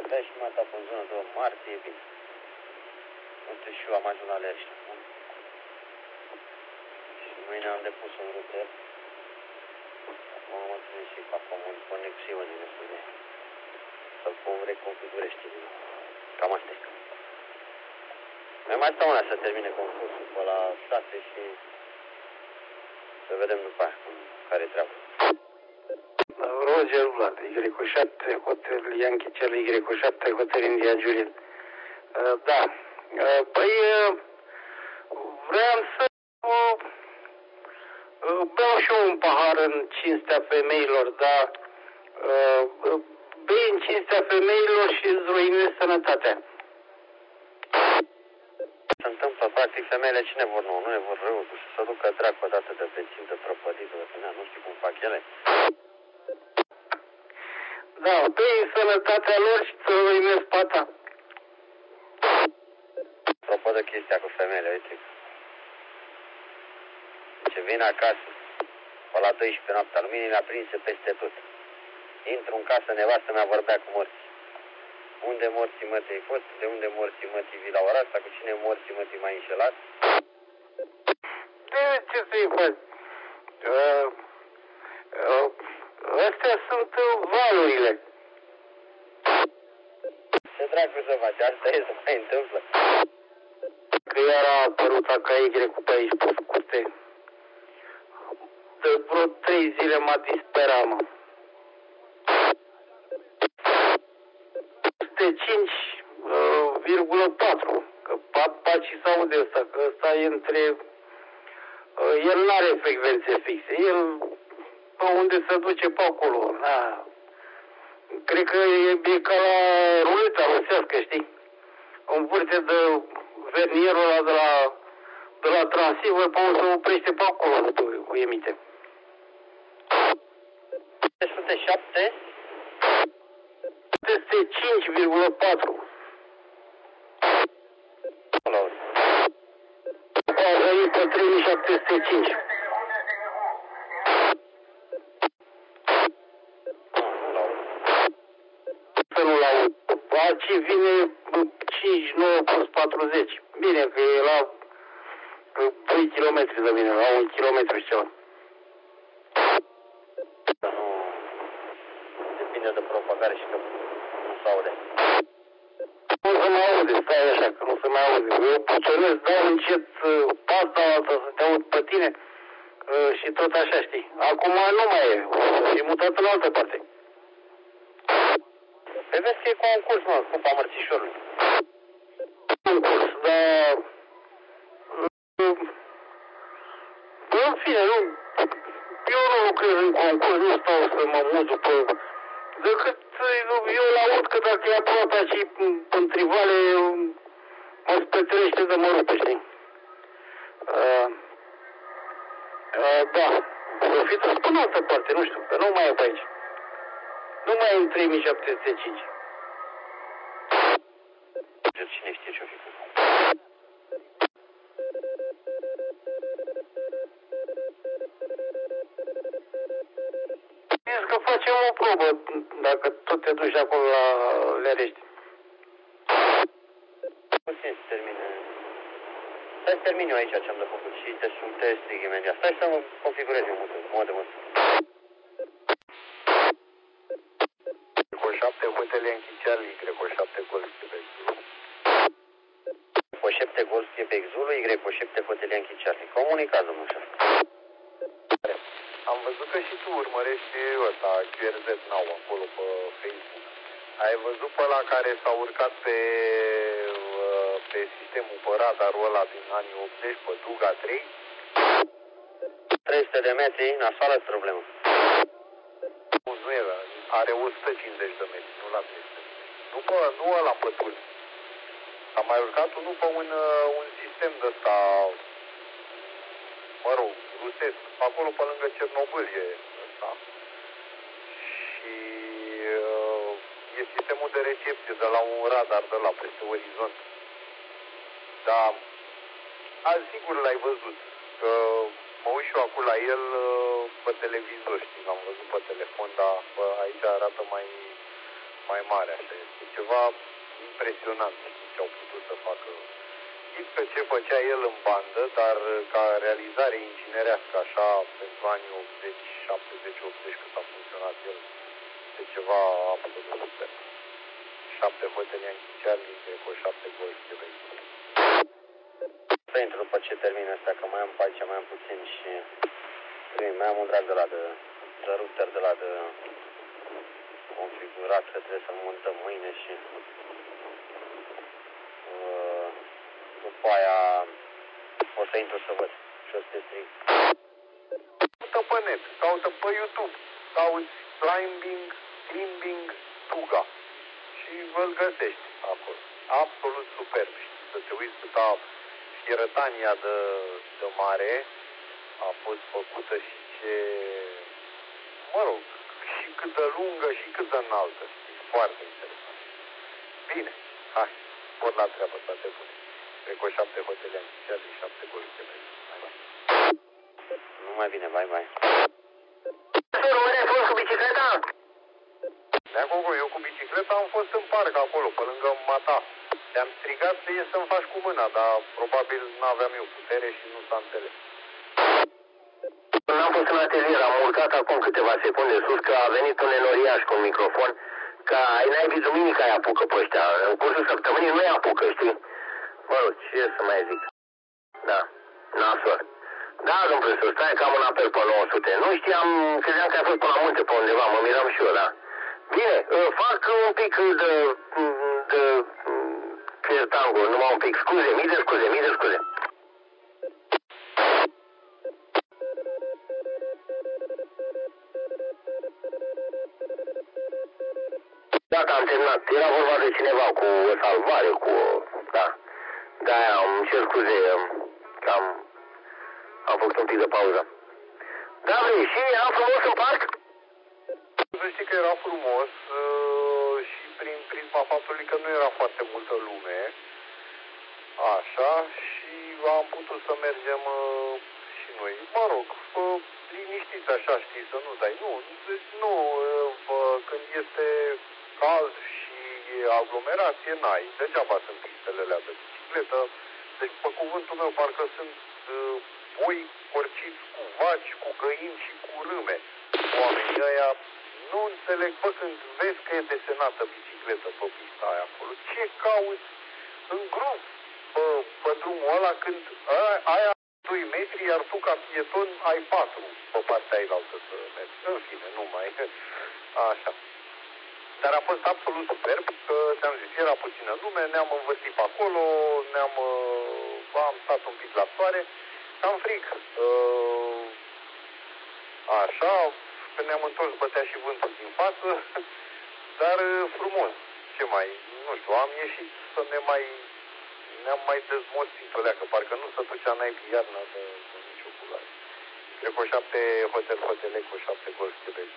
Bea și mata pe zonă de martie, e bine. Uite și eu am ajuns la Lerști. Și mâine am depus un ruter. Acum am întâlnit și fac o conexiune destul de... Să-l reconfigurez, știi. Cam asta e. Noi mai stau una să termine concursul pe la 6 și să vedem după aia care-i treaba. Roger Vlad, Y7, Hotel Yankee Charlie, Y7, Hotel India Juliet. Da, păi vreau să beau și eu un pahar în cinstea femeilor, dar bei în cinstea femeilor și îți ruinezi sănătatea. Se întâmplă, practic, femeile cine vor nu? Nu ne vor rău, să se ducă dracu odată de bețiv, de prăpădit, nu știu cum fac ele. Da, bei sănătatea lor și să ruinezi pata. Apropo de chestia cu femeile, uite. Ce vin acasă, pe la 12 noaptea, luminile aprinse peste tot. Intru în casă, nevastă mea vorbea cu morții. Unde morții mătii ai fost? De unde morții mătii vii la ora asta? Cu cine morții mătii m-ai înșelat? De ce să-i faci? Astea sunt valurile. Ce dracu să faci? Asta e, să mai întâmplă. Că iar a apărut AKY pe aici pe scurte. De vreo 3 zile m-a disperat, mă. Este 5,4. Că pacii s-aude ăsta, că ăsta e între... El n-are frecvențe fixe. El pe unde se duce pe acolo. Na. Cred că e ca la ruleta rusească, știi? Învârte de vernierul ăla de la transceiver pe unde se oprește pe acolo, o emite. 307? Este 5,4. A venit pe 3705. Să nu-l aud. Aici vine 59 plus 40. Bine că e la 2 km de mine, la 1 km și ceva. Depinde de propagare și că nu se aude. Nu se mai aude, stai așa, că nu se mai aude. Eu puționez, dau încet pasta altă să te aud pe tine și tot așa, știi. Acum nu mai e, e mutat în altă parte. Păi vezi că e concurs, mă, Cupa Mărțișorului. Concurs, dar... În fine, eu nu lucrez în concurs, nu stau să mă mut după... Decât eu l-aud că dacă e aproape și în trivale, mă spetrește de mă rupe, știi? Da, profită spun altă parte, nu știu, că nu mai e pe aici. Nu mai e în 3705. Cine știe ce-o fi cu? Zici că facem o probă, dacă tot te duci acolo la Lerești. Puțin să termine. Stai să termin eu aici ce am de făcut și te strig imediat. Stai să mă configurez eu modul ăsta. Greco 7, Hotel Yankee Charlie, Greco 7, Golf Quebec Zulu. Greco 7, Golf Quebec Zulu, Greco 7, Hotel Yankee Charlie. Comunicați, domnul șef. Am văzut că și tu urmărești ăsta, QRZ Now, acolo pe Facebook. Ai văzut pe ăla care s-a urcat pe sistemul, pe radarul ăla din anii 80, pe Duga 3? 300 de metri, nasoală problemă. Nu era, are 150 de metri, nu la 300. Nu ăla pe tul. S-a mai urcat unul pe un sistem de ăsta, mă rog, rusesc, acolo pe lângă Cernobâl e ăsta. Și e sistemul de recepție de la un radar de la peste orizont. Dar sigur l-ai văzut, că mă uit și eu acum la el pe televizor, știi, l-am văzut pe telefon, dar aici arată mai mare, așa, este ceva impresionant ce au putut să facă. Știți că ce făcea el în bandă, dar ca realizare inginerească, așa, pentru anii 80, 70, 80, cât a funcționat el, este ceva absolut super. 7 hotele Charlie, cu 7 goluri de vehicule. Să intru după ce termin astea, că mai am pe aici, mai am puțin și mai am un drag de la de router de la de configurat, că trebuie să-l montăm mâine și după aia o să intru să văd și o să te strig. Caută pe net, caută pe YouTube, cauți climbing Tuga și îl găsești acolo. Absolut superb. Să te uiți câta fierătania de mare a fost făcută și ce, mă rog, și cât de lungă și cât de înaltă. Știi? Foarte interesant. Bine, hai, spor la treabă, toate bune. Cred că 7 hotele am și 7 goluri de mers. Numai bine, bye. Unde ai fost cu bicicleta? Neacogo, eu cu bicicleta am fost în parc acolo, pe lângă mata. Te-am strigat să ies să-mi faci cu mâna, dar probabil n-aveam eu putere și nu s-a înțeles. N-am fost în atelier, am urcat acum câteva secunde sus, că a venit un enoriaș cu un microfon, că ai naibii duminica îi apucă pe ăștia, în cursul săptămânii nu îi apucă, știi? Mă rog, ce să mai zic? Da, nasol. Da, domnul profesor, stai că am un apel pe 900. Nu știam, credeam că ai fost până la munte pe undeva, mă miram și eu, da. Bine, fac un pic de tango, numai un pic. Mii de scuze. Gata, am terminat. Era vorba de cineva cu o salvare, cu o... Da. De-aia îmi cer scuze că am făcut un pic de pauză. Da, vrei, și era frumos în parc? Să știi că era frumos și prin prisma faptului că nu era foarte multă lume, așa, și am putut să mergem și noi. Mă rog, liniștiți așa, știi, să nu dai. Nu, când este cald și e aglomerație, n-ai. Degeaba sunt pistele alea de bicicletă. Deci, pe cuvântul meu, parcă sunt boi corciți cu vaci, cu găini și cu râme. Oamenii ăia nu înțeleg, când vezi că e desenată bicicletă pe pista aia acolo, ce cauți în grup pe drumul ăla când aia 2 metri, iar tu ca pieton ai 4 pe partea ailaltă să mergi. În fine, nu mai așa. Dar a fost absolut superb, că ți-am zis, era puțină lume, ne-am învârtit pe acolo, am stat un pic la soare, cam frig. Așa, când ne-am întors bătea și vântul din față, dar frumos. Ce mai, nu știu, am ieșit să ne-am mai dezmorțit o leacă, parcă nu se ducea naibii iarna de nicio culoare. Cred că 7 hotele cu 7 golf de bezi.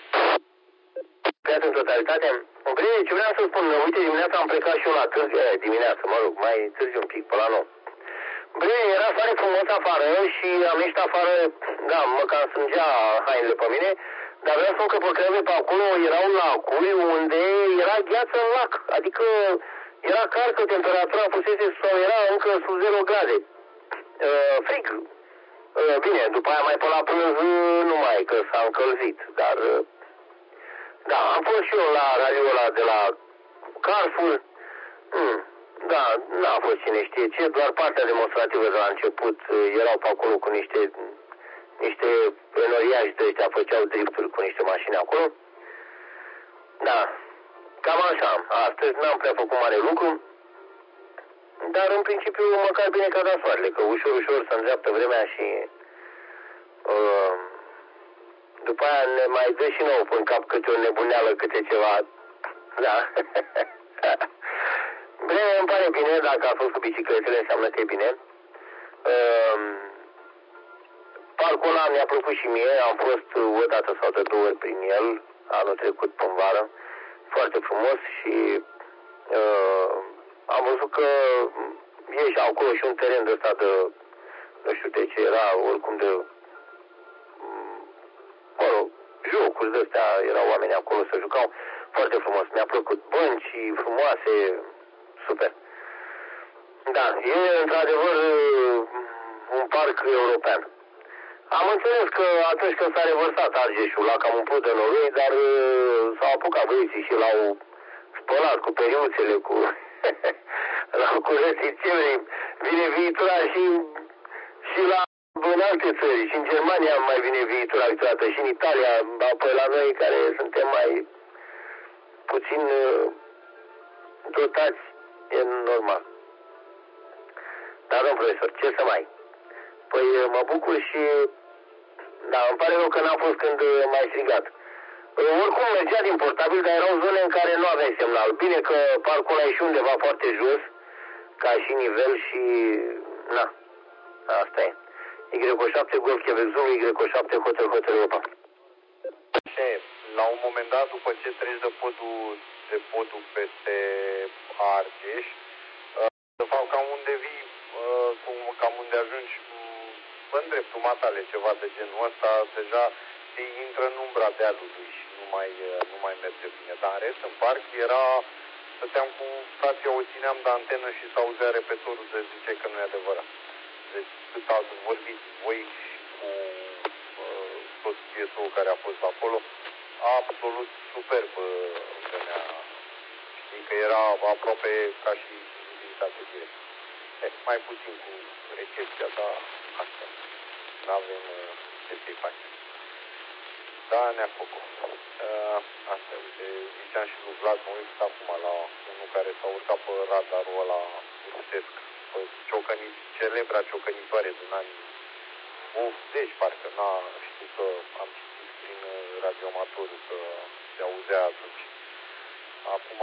În totalitate, bine, ce vreau să spun, uite, dimineața am plecat și eu la târziu, dimineața, mă rog, mai târziu un pic, pe la 9. Bine, era foarte frumos afară și am ieșit afară, da, mă cam sângea hainele pe mine, dar vreau să spun că pe creve pe acolo erau lacuri unde era gheață în lac, adică era cald, că temperatura fusese sau era încă sub 0 grade. Frig. Bine, după aia mai pe la prânz nu mai, că s-a încălzit, dar... Da, am fost și eu la radio ăla de la Carrefour. Da, n-a fost cine știe ce, doar partea demonstrativă de la început erau pe acolo cu niște enoriași de ăștia, făceau drifturi cu niște mașini acolo. Da, cam așa. Astăzi n-am prea făcut mare lucru, dar în principiu măcar bine ca da soarele, că ușor se îndreaptă vremea și după aia ne mai dă și nouă în cap câte o nebuneală, câte ceva. Da. Bine, îmi pare bine, dacă a fost cu bicicletele, înseamnă că e bine. Parcul ăla mi-a plăcut și mie, am fost o dată sau de 2 ori prin el, anul trecut în vară, foarte frumos și am văzut că e și acolo și un teren de ăsta de, nu știu de ce era, oricum de, mă rog, jocuri de astea, erau oameni acolo să jucau. Foarte frumos, mi-a plăcut. Bănci frumoase, super. Da, e într-adevăr un parc european. Am înțeles că atunci când s-a revărsat Argeșul, l-a cam umplut de noroi, dar s-au apucat băieții și l-au spălat cu periuțele, cu l-au curățit cele. Vine viitura și în alte țări, și în Germania mai vine viitura câteodată, și în Italia, apoi la noi care suntem mai puțin dotați, e normal. Dar, domn profesor, ce să mai? Păi mă bucur și... Da, îmi pare rău că n-a fost când m-ai strigat. Oricum mergea din portabil, dar erau zone în care nu aveai semnal. Bine că parcul ăla e și undeva foarte jos, ca și nivel și... Na, asta e. Y7 Golf Quebec Zulu, Y7 Hotel Europa. La un moment dat, după ce treci de podul peste Argeș, de fapt cam unde vii, cam unde ajungi în dreptul matale, ceva de genul ăsta, deja intră în umbra dealului și nu mai merge bine. Dar în rest, în parc stăteam cu stația, o țineam de antenă și s-auzea repetorul de zice că nu e adevărat. Deci cât ați vorbit voi cu tot piesul care a fost acolo, absolut superb venea. Știi că era aproape ca și vizibilitate direct. Mai puțin cu recepția, dar asta. N-avem ce să-i facem. Da, Nea Coco. Asta, uite, ziceam și lui Vlad, mă uit acum la unul care s-a urcat pe radarul ăla rusesc, pe celebra ciocănitoare din anii 80, parcă, știu că am citit prin radioamatorul că se auzea atunci. Acum,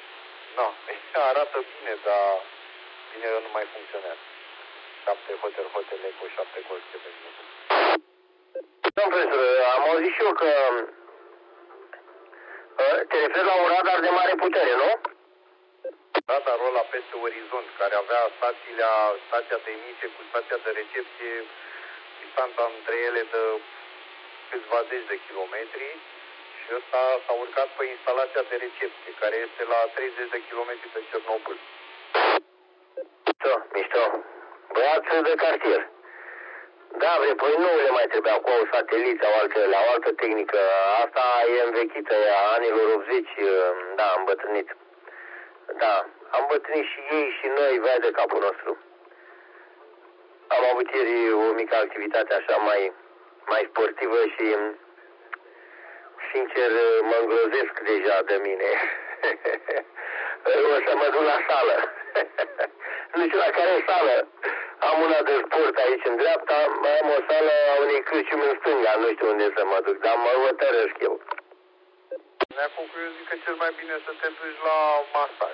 arată bine, dar bine că nu mai funcționează. 7 Hotel Eco, 7 Golf Quebec. Domn profesor, am auzit și eu că te referi la un radar de mare putere, nu? Radarul ăla peste orizont, care avea stația de emisie cu stația de recepție, distanța între ele de câțiva zeci de kilometri, și ăsta s-a urcat pe instalația de recepție, care este la 30 de kilometri de Cernobâl. Mișto. Băiați de cartier. Da, păi nu le mai trebuia cu sateliți sau o altă tehnică. Asta e învechită, e a anilor 80, da, am îmbătrânit. Da, am îmbătrânit și ei și noi, vai de capul nostru. Am avut ieri o mică activitate așa mai sportivă și sincer mă îngrozesc deja de mine. O să mă duc la sală. Nu știu la care sală. Am una de sport aici în dreapta, mai am o sală a unei cârciumi în stânga, nu știu unde să mă duc, dar mă hotărăsc eu. Acum eu zic că cel mai bine să te duci la masaj.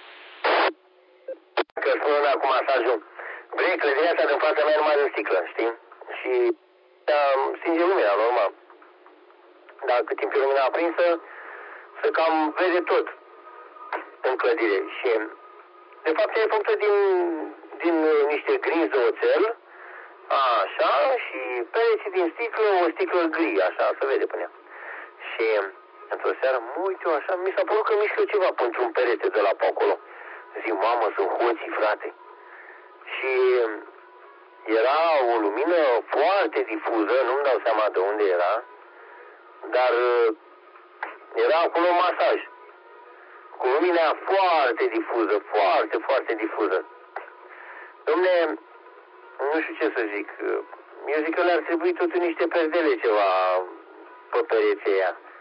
Că spun una cu masajul. Vrei clădirea asta din fața mea numai în sticlă, știi? Și stinge lumina, normal. Dar cât timp e lumina aprinsă, se cam vede tot în clădire. Și de fapt e făcută din niște grinzi de oțel, așa, și pereții din sticlă, o sticlă gri, așa, se vede până ea. Și într-o seară mă uit eu așa, mi s-a părut că mișcă ceva pentru un perete de la pe acolo. Zic, mamă, sunt hoții, frate. Și era o lumină foarte difuză, nu-mi dau seama de unde era, dar era acolo un masaj. Cu lumina foarte difuză, foarte, foarte difuză. Dom'le, nu știu ce să zic, eu zic că le-ar trebui totuși niște perdele ceva pe pereții aia.